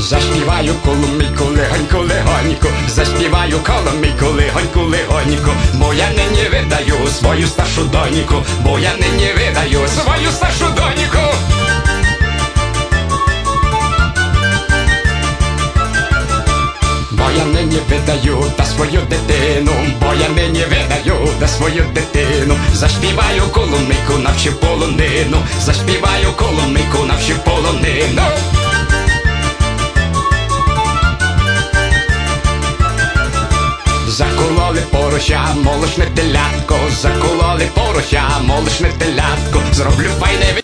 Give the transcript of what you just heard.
Заспіваю коломийку легонько, легонько, заспіваю коломийку легонько, легонько, бо я нині видаю свою старшу доньку, бо я нині видаю свою старшу доньку. Бо я нині видаю та свою дитину, бо я нині видаю та свою дитину. Заспіваю коломийку, навчи полонину, заспіваю коломийку, навчи полонину. Закололи порося, молочне телятко, закололи порося, молочне телятко, зроблю файне